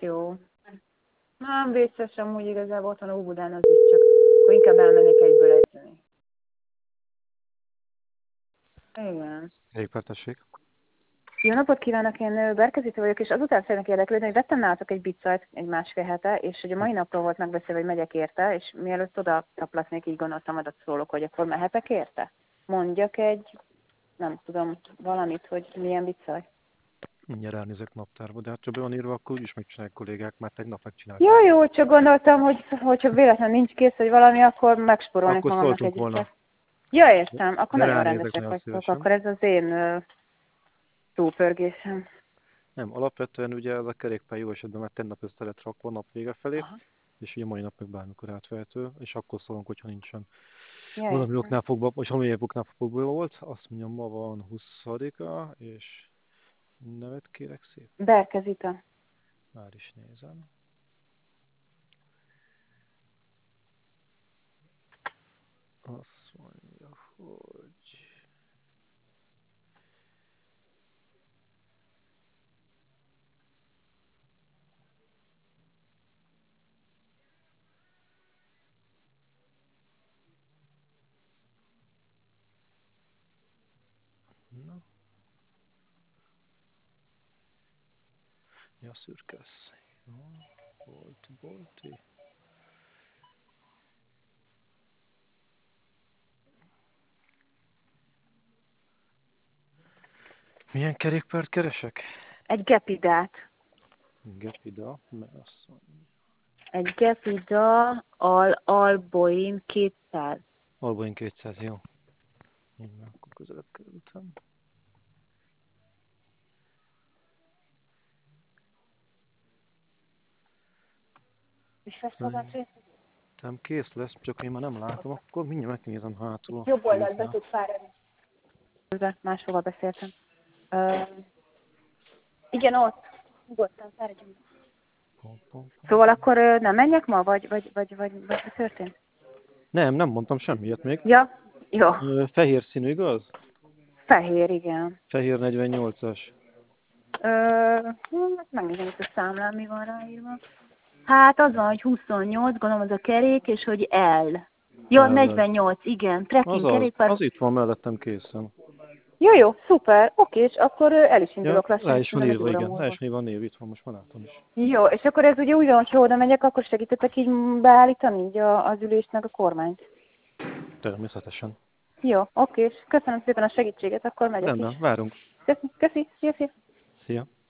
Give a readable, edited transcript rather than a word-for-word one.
jó. Nem vészes, amúgy igazából ott van Óbudán az is, csak akkor inkább elmennék egyből edzeni. Igen. Kerékpártessék. Jó napot kívánok, én Berkezita vagyok, és azután szeretnék érdeklődni, hogy vettem nálatok egy bicajt egy másfél hete, és hogy a mai napról volt megbeszélve, hogy megyek érte, és mielőtt oda taplasznék, így gondoltam, adat szólok, hogy akkor mehetek érte? Mondjak egy, nem tudom, valamit, hogy milyen bicaj. Mindjárt elnézek naptárba, de hát ha be van írva, akkor úgyis megcsinálják kollégák, már tegnap Jó, megcsinálták. jó, csak gondoltam, hogyha véletlenül nincs kész, hogy valami, akkor megsporolnék Akkor magamnak szóltunk egy volna. bicajt. Ja, értem, akkor De nagyon ránézek rendesek nagyon vagytok, szívesen. akkor ez az én túlpörgésem. Nem, alapvetően ugye ez a kerékpár jó esetben már tegnap össze lett rakva nap vége felé, Aha. és ugye mai nap meg bármikor átvehető, és akkor szólunk, hogyha nincsen. Ja, Valami értem. oknál fogva, vagy valami oknál fogva volt, azt mondjam, ma van 20-a, és nevet kérek szép. Berkezita. Már is nézem. Azt mondja, hogy... Na, mi a szürkesz? Jó, bolti. Milyen kerékpárt keresek? Egy gepidát. Gepida, mert azt mondja. Egy Gepida Alboin 200. Albain 200, jó. Így már akkor közelebb kerültem. És fesztiválás Nem kész lesz, csak én már nem látom, akkor mindjárt megnézem hátul a jobb oldalt be pultnál. tud fáradni. Máshova beszéltem. Igen, ott. Nyugodtan, fáradjunk. Pom. Szóval akkor nem menjek ma, vagy mi történt? Nem mondtam semmiet még. Ja, jó. Fehér színű, igaz? Fehér, igen. Fehér 48-as. Megnézem itt a számlán, mi van ráírva. Hát az van, hogy 28, gondolom az a kerék, és hogy L. Ja, 48, igen. Trekking kerékpár. Az itt van mellettem készen. Jó, szuper. Oké, és akkor el is Ja, indulok lassan, rá és is van nem egy írva, óra igen. Rá múlva. is van név, itt van, most már látom is. Jó, és akkor ez ugye úgy van, hogy ha oda megyek, akkor segítetek így beállítani így az ülést meg a kormányt. Természetesen. Jó, oké, és köszönöm szépen a segítséget, akkor megyek is. Rendben, várunk. Köszi, szia. Szia.